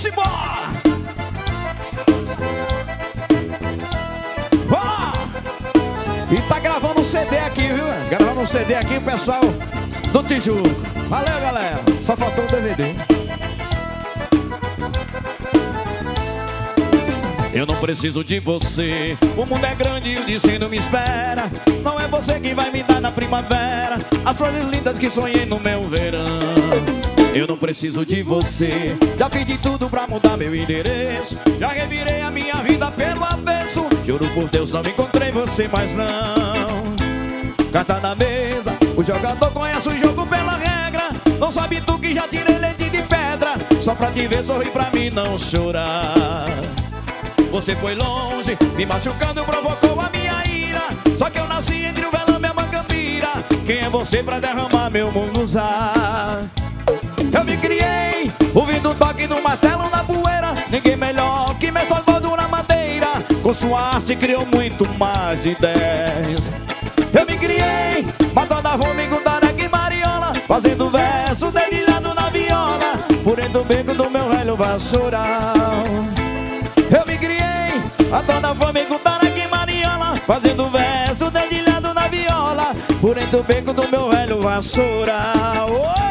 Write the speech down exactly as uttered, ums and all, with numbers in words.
embora! Oh! E tá gravando um C D aqui, viu? Gravando um C D aqui, o pessoal do Tijuco. Valeu, galera. Só faltou o D V D. Eu não preciso de você. O mundo é grande e o destino me espera. Não é você que vai me dar na primavera as flores lindas que sonhei no meu verão. Eu não preciso de você. Já fiz de tudo pra mudar meu endereço. Já revirei a minha vida pelo avesso. Juro por Deus, não encontrei você, mas não. Carta na mesa, o jogador conhece o jogo pela regra. Não sabe tu que já tirei leite de pedra só pra te ver sorrir, pra mim não chorar. Você foi longe, me machucando, provocou a minha ira. Só que eu nasci entre o velame e a mangambira. Quem é você pra derramar meu munguzá? Eu me criei, ouvindo o toque do martelo na poeira. Ninguém melhor que meu Salvador na madeira. Com sua arte criou muito mais de dez. Eu me criei, matando a fome com tareca e mariola, fazendo verso dedilhado na viola, por dentro do beco do meu velho vassoural. Eu me criei, matando a fome com tareca e mariola, fazendo verso dedilhado na viola, por dentro do beco do meu velho vassoural. Oh!